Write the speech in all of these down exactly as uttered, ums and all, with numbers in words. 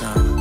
some.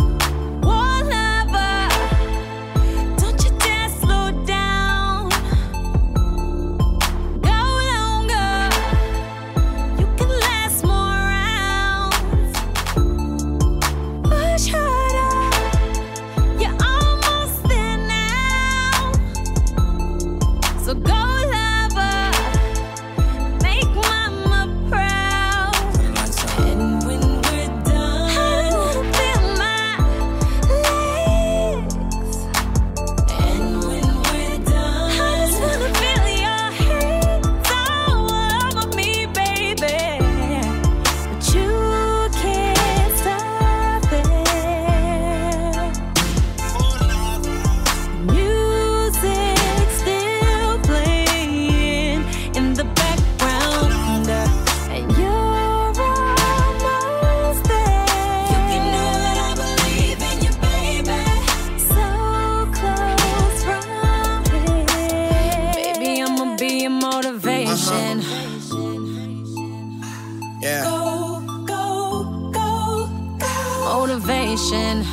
Motivation. Yeah. Go, go, go, go. Motivation.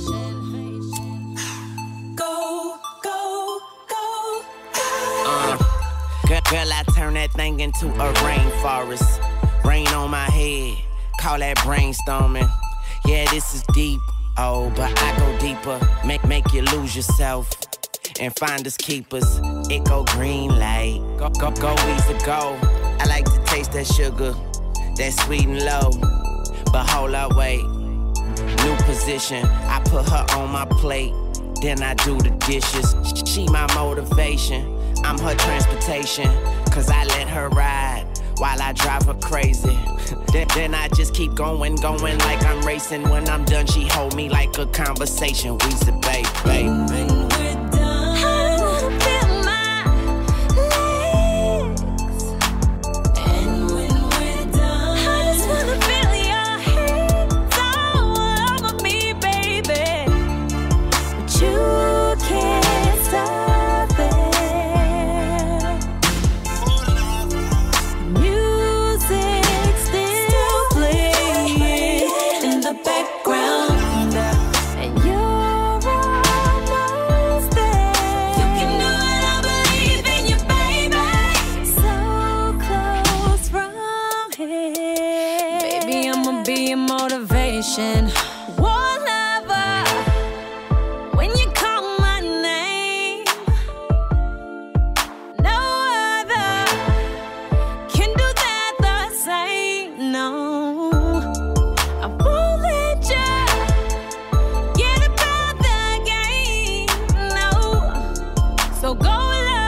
Go, go, go, go. Uh, girl, girl, I turn that thing into a rainforest. Rain on my head, call that brainstorming. Yeah, this is deep, oh, but I go deeper. Make, make you lose yourself. And find us keepers, it go green light. Go, go, go, easy go. I like to taste that sugar, that sweet and low. But hold up, wait, new position. I put her on my plate, then I do the dishes. She my motivation, I'm her transportation. Cause I let her ride while I drive her crazy. then, then I just keep going, going like I'm racing. When I'm done, she hold me like a conversation. We say, babe, babe, babe. Be a motivation. One lover, when you call my name, no other can do that the same. No, I won't let you get about the game. No, so go.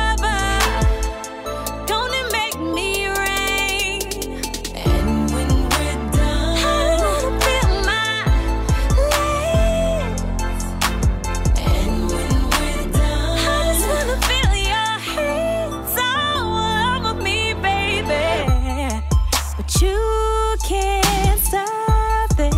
You can't stop it.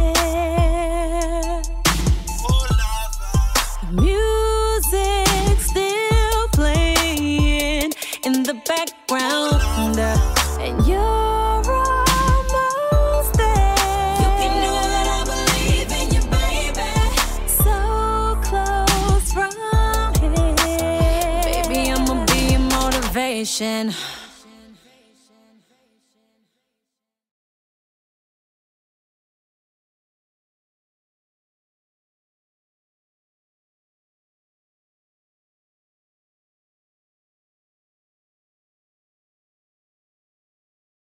Music still playing in the background, and you're almost there. You can know that I believe in you, baby. So close from here. Baby, I'ma be a motivation.